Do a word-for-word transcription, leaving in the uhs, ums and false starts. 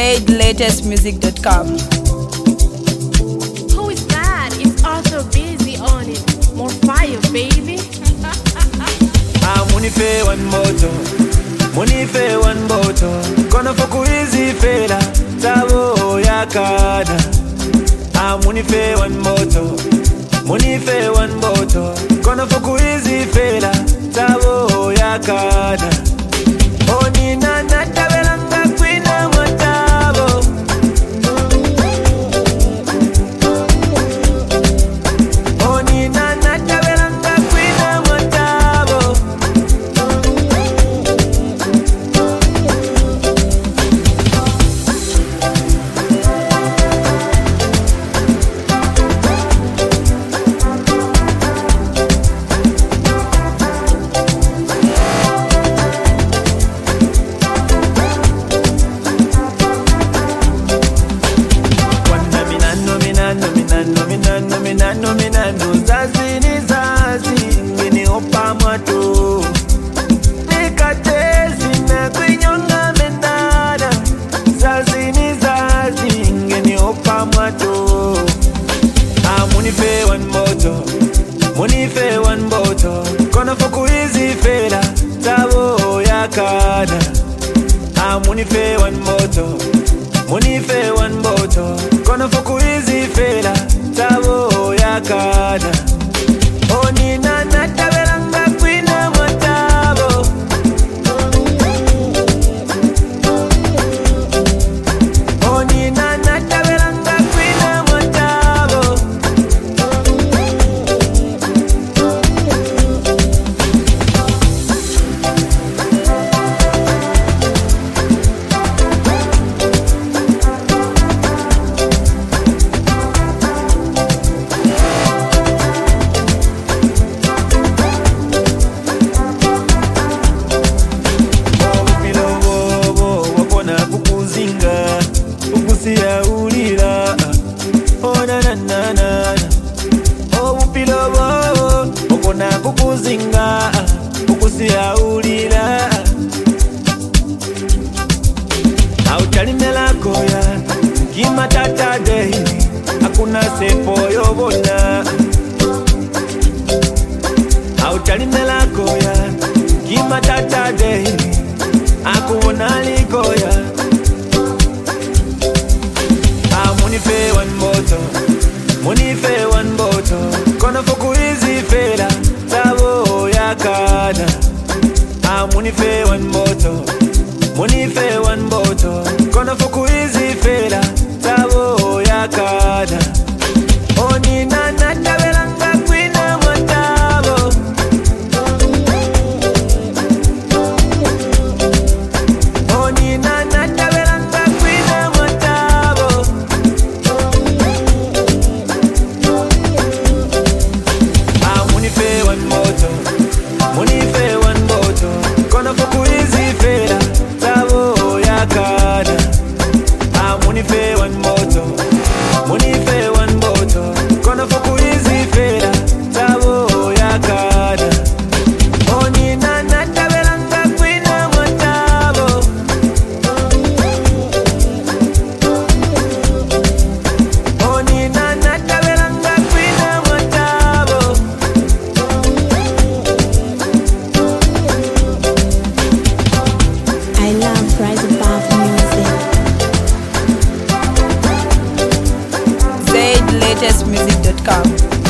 zaid latest music dot com. Who is that? It's also busy on it. More fire, baby. Ah, munife one moto, munife one moto. Kono foku easy fela, tabo yakada. Ah, munife one moto, munife one moto. Kono foku easy fela, tabo yakada. Oni na na tabelanga kwina matabo. Oni na na tabelanga kwina matabo. Minano, minano, minano, minano, zazi ni zazi, ngini opa mwato. Nikatezi na kwinyonga menada, zazi ni zazi, ngini opa mwato. Ah, munife one moto, munife one moto. Kono foku easy fela, tabo yakada. Ah, munife one moto, munife one moto. Kono foku easy fela, tabo yakada. Oni na na tabelanga kwina matabo. Oni na na tabelanga kwina matabo. Ukusia ulila, oh na na na na. Oh upilo wo, ukona kukuzinga, ukusia ulila. Autalimela koya, kima tata daily, hakuna sepo yobona. Autalimela koya, kima tata daily, hakuna likoya. Munife one moto, munife one moto. Kono foku easy fela, tabo yakada. Ah, munife one moto, munife one moto. Kono foku easy fela, tabo yakada. Oni na na tabelanga kwina matabo. Oni na na tabelanga kwina matabo. One moto, munife one moto. Kono foku easy fela, tabo yakada. Ah, munife one moto, munife one moto. Kono foku easy fela, tabo yakada. Oni na na tabelanga kwina matabo. Oni na na tabelanga kwina matabo. I love Rise Above music. zaid latest music dot com.